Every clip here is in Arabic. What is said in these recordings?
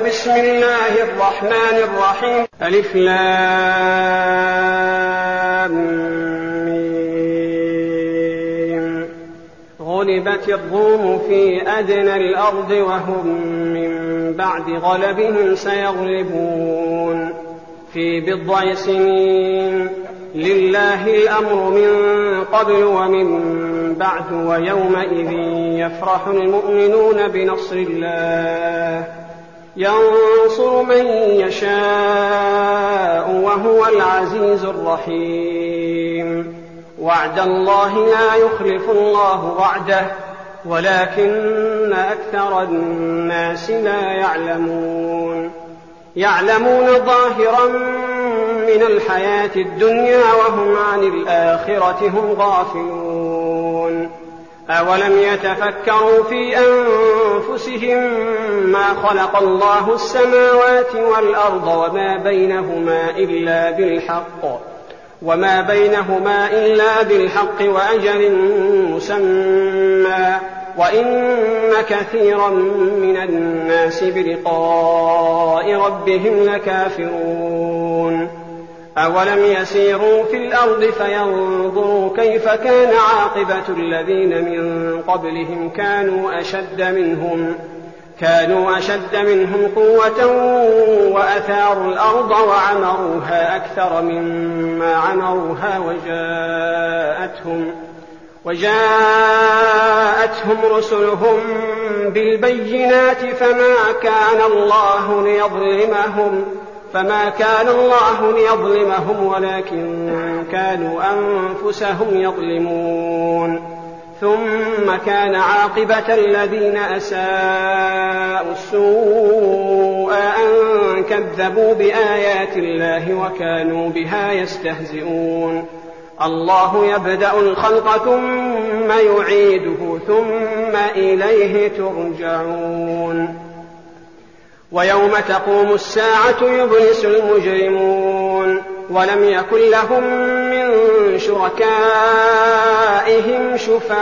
بسم الله الرحمن الرحيم. ألف لام ميم. غلبت الروم في أدنى الأرض وهم من بعد غلبهم سيغلبون في بضع سنين. لله الأمر من قبل ومن بعد ويومئذ يفرح المؤمنون بنصر الله ينصر من يشاء وهو العزيز الرحيم. وعد الله لا يخلف الله وعده ولكن أكثر الناس لا يعلمون ظاهرا من الحياة الدنيا وهم عن الآخرة هم غافلون. أولم يتفكروا في أنفسهم ما خلق الله السماوات والأرض وما بينهما إلا بالحق وأجل مسمى وإن كثيرا من الناس بلقاء ربهم لكافرون. أولم يسيروا في الأرض فينظروا كيف كان عاقبة الذين من قبلهم كانوا أشد منهم قوة وأثاروا الأرض وعمروها أكثر مما عمروها وجاءتهم رسلهم بالبينات فما كان الله ليظلمهم ولكن كانوا أنفسهم يظلمون. ثم كان عاقبة الذين أساءوا السوء أن كذبوا بآيات الله وكانوا بها يستهزئون. الله يبدأ الخلق ثم يعيده ثم إليه ترجعون. ويوم تقوم الساعة يبلس المجرمون ولم يكن لهم من شركائهم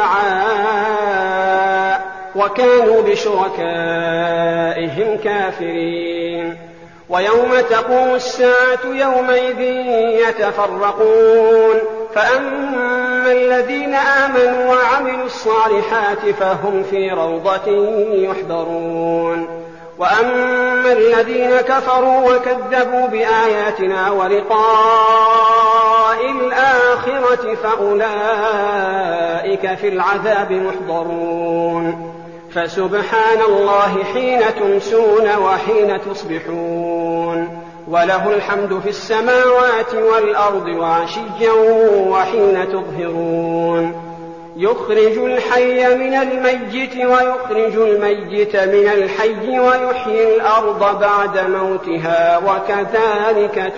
شفعاء وكانوا بشركائهم كافرين. ويوم تقوم الساعة يومئذ يتفرقون فأما الذين آمنوا وعملوا الصالحات فهم في روضة يحبرون وأما الذين كفروا وكذبوا بآياتنا ولقاء الآخرة فأولئك في العذاب محضرون. فسبحان الله حين تمسون وحين تصبحون وله الحمد في السماوات والأرض وعشيا وحين تظهرون. يخرج الحي من الميت ويخرج الميت من الحي ويحيي الأرض بعد موتها وكذلك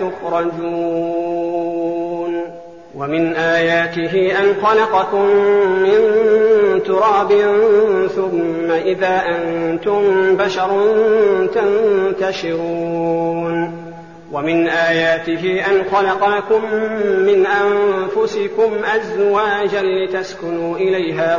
تخرجون. ومن آياته أن خلقكم من تراب ثم إذا أنتم بشر تنتشرون. ومن آياته أن خلق لكم من أنفسكم أزواجا لتسكنوا إليها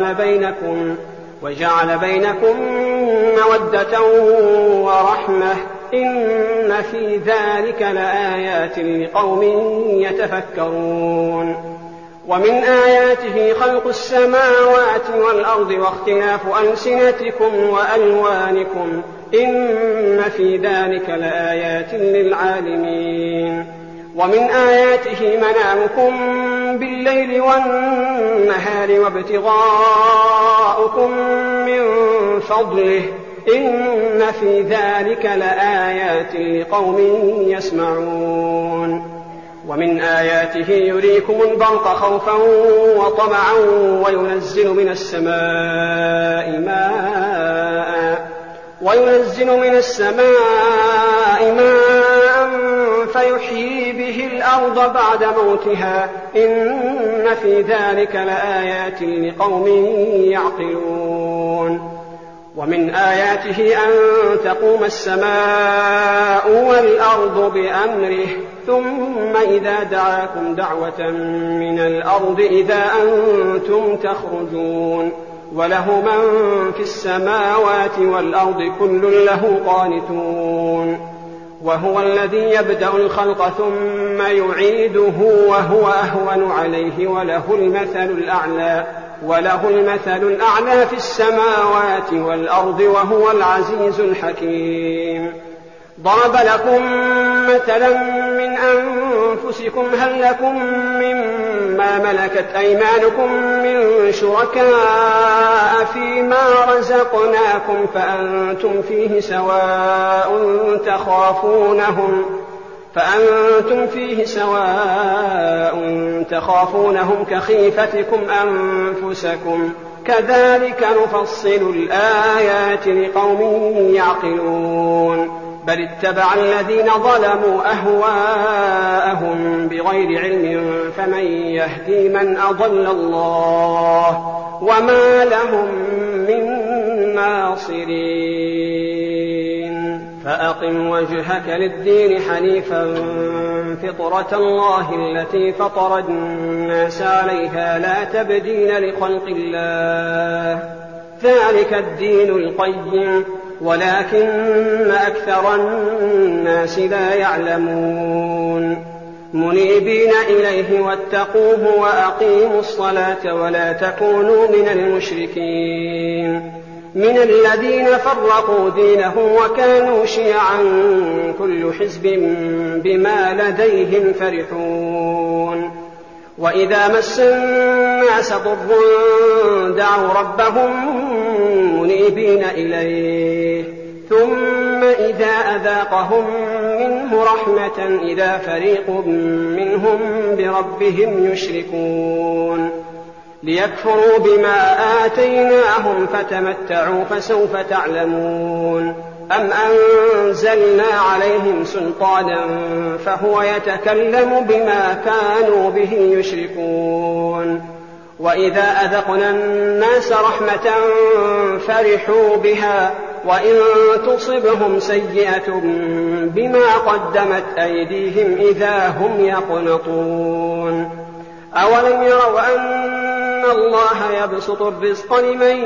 وجعل بينكم مودة ورحمة إن في ذلك لآيات لقوم يتفكرون. ومن آياته خلق السماوات والأرض واختلاف ألسنتكم وألوانكم إن في ذلك لآيات للعالمين. ومن آياته منامكم بالليل والنهار وابتغاؤكم من فضله إن في ذلك لآيات لقوم يسمعون. ومن آياته يريكم البرق خوفا وطمعا وينزل من السماء ماء فيحيي به الأرض بعد موتها إن في ذلك لآيات لقوم يعقلون. ومن آياته أن تقوم السماء والأرض بأمره ثم إذا دعاكم دعوة من الأرض إذا أنتم تخرجون. وله من في السماوات والأرض كل له قانتون وهو الذي يبدأ الخلق ثم يعيده وهو أهون عليه وله المثل الأعلى في السماوات والأرض وهو العزيز الحكيم. ضرب لكم مثلا من أنفسكم هل لكم مما ملكت أيمانكم من شركاء فيما رزقناكم فأنتم فيه سواء تخافونهم كخيفتكم أنفسكم كذلك نفصل الآيات لقوم يعقلون. بل اتبع الذين ظلموا أهواءهم بغير علم فمن يهدي من أضل الله وما لهم من ناصرين. فأقم وجهك للدين حنيفا فطرة الله التي فطر الناس عليها لا تبديل لخلق الله ذلك الدين القيم ولكن أكثر الناس لا يعلمون. منيبين إليه واتقوه وأقيموا الصلاة ولا تكونوا من المشركين من الذين فرقوا دينهم وكانوا شيعا كل حزب بما لديهم فرحون. وإذا مس الناس ضر دعوا ربهم منيبين إليه ثم إذا أذاقهم منه رحمة إذا فريق منهم بربهم يشركون. ليكفروا بما آتيناهم فتمتعوا فسوف تعلمون. أم أنزلنا عليهم سلطانا فهو يتكلم بما كانوا به يشركون. وإذا أذقنا الناس رحمة فرحوا بها وإن تصبهم سيئة بما قدمت أيديهم إذا هم يقنطون. أولم يروا أن الله يبسط الرزق لمن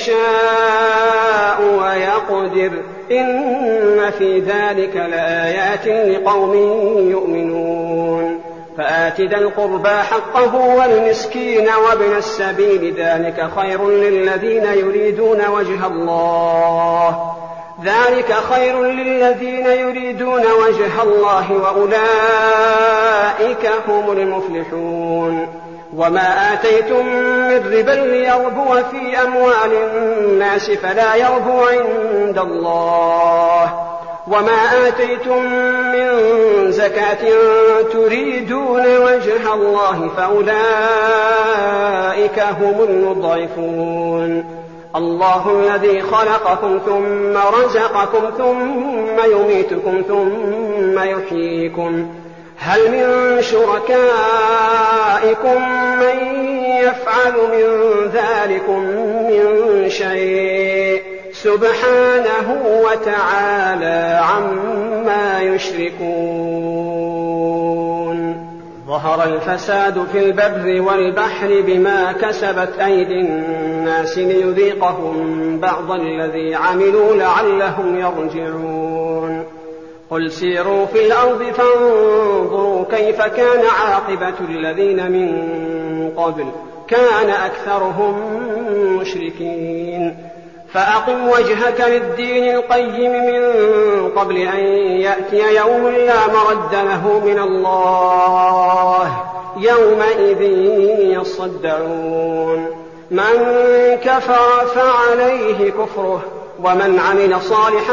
يشاء ويقدر إن في ذلك لآيات لقوم يؤمنون. فآت ذا القربى حقه والمسكين وابن السبيل ذلك خير للذين يريدون وجه الله وأولئك هم المفلحون. وما آتيتم من ربا ليربو في أموال الناس فلا يربو عند الله وما آتيتم من زكاة تريدون وجه الله فأولئك هم المضعفون. الله الذي خلقكم ثم رزقكم ثم يميتكم ثم يحييكم هل من شركائكم من يفعل من ذلكم من شيء سبحانه وتعالى عما يشركون. ظهر الفساد في البر والبحر بما كسبت أيدي الناس ليذيقهم بعض الذي عملوا لعلهم يرجعون. قل سيروا في الأرض فانظروا كيف كان عاقبة الذين من قبل كان أكثرهم مشركين. فأقم وجهك للدين القيم من قبل أن يأتي يوم لا مرد له من الله يومئذ يصدعون. من كفر فعليه كفره ومن عمل صالحا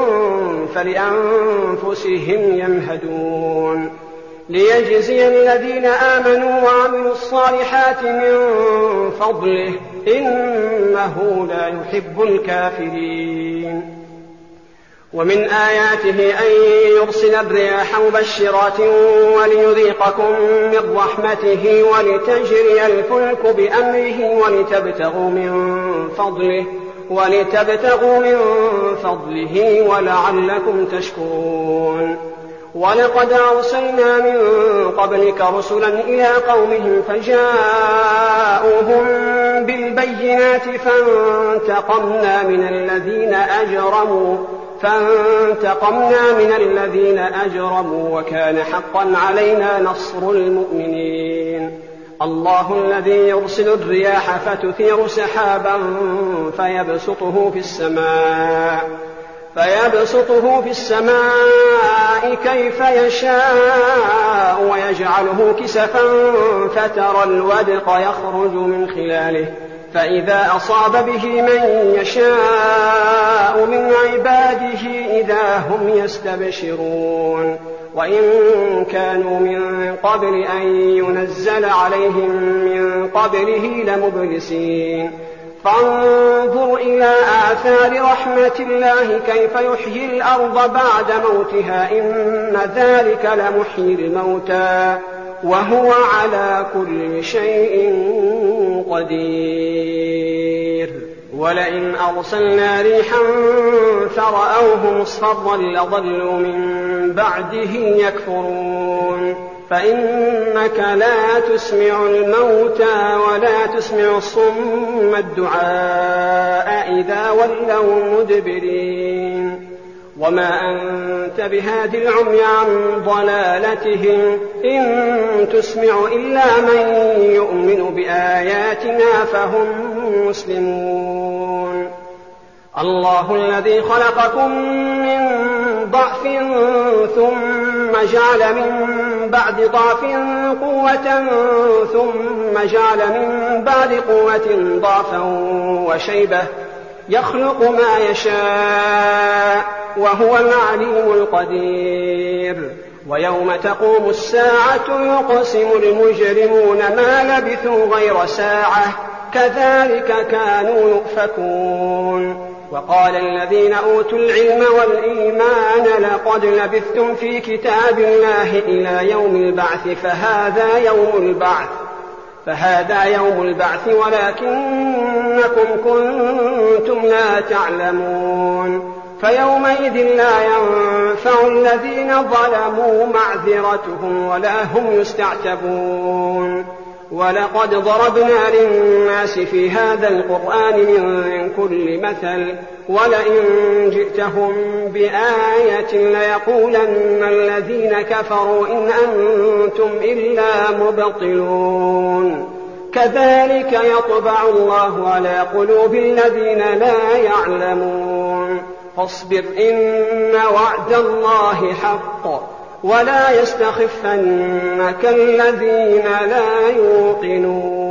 فلأنفسهم يمهدون. ليجزي الذين آمنوا وعملوا الصالحات من فضله إنه لا يحب الكافرين. ومن آياته أن يرسل الرياح مبشرات وليذيقكم من رحمته ولتجري الفلك بأمره ولتبتغوا من فضله ولعلكم تشكرون. ولقد أرسلنا من قبلك رسلا إلى قومهم فجاءوهم بالبينات فانتقمنا من الذين أجرموا وكان حقا علينا نصر المؤمنين. الله الذي يرسل الرياح فتثير سحابا فيبسطه في السماء كيف يشاء ويجعله كسفا فترى الودق يخرج من خلاله فإذا أصاب به من يشاء من عباده إذا هم يستبشرون. وإن كانوا من قبل أن ينزل عليهم من قبله لمبلسين. فانظر إلى آثار رحمة الله كيف يحيي الأرض بعد موتها إن ذلك لمحيي الموتى وهو على كل شيء قدير. ولئن أرسلنا ريحا فرأوه مصفرا لظلوا من بعده يكفرون. فإنك لا تسمع الموتى ولا تسمع الصم الدعاء إذا ولوا مدبرين. وما أنت بهاد العمي عن ضلالتهم إن تسمع إلا من يؤمن بآياتنا فهم مسلمون. الله الذي خلقكم من ضعف ثم جعل من بعد ضعف قوة ثم جعل من بعد قوة ضعفا وشيبة يخلق ما يشاء وهو العليم القدير. ويوم تقوم الساعة يقسم المجرمون ما لبثوا غير ساعة كذلك كانوا يؤفكون. وقال الذين أوتوا العلم والإيمان لقد لبثتم في كتاب الله إلى يوم البعث فهذا يوم البعث ولكنكم كنتم لا تعلمون. فيومئذ لا ينفع الذين ظلموا معذرتهم ولا هم يستعتبون. ولقد ضربنا للناس في هذا القرآن من كل مثل ولئن جئتهم بآية ليقولن الذين كفروا إن أنتم إلا مبطلون. كذلك يطبع الله على قلوب الذين لا يعلمون. فاصبر إن وعد الله حق ولا يستخفنك الذين لا يوقنون.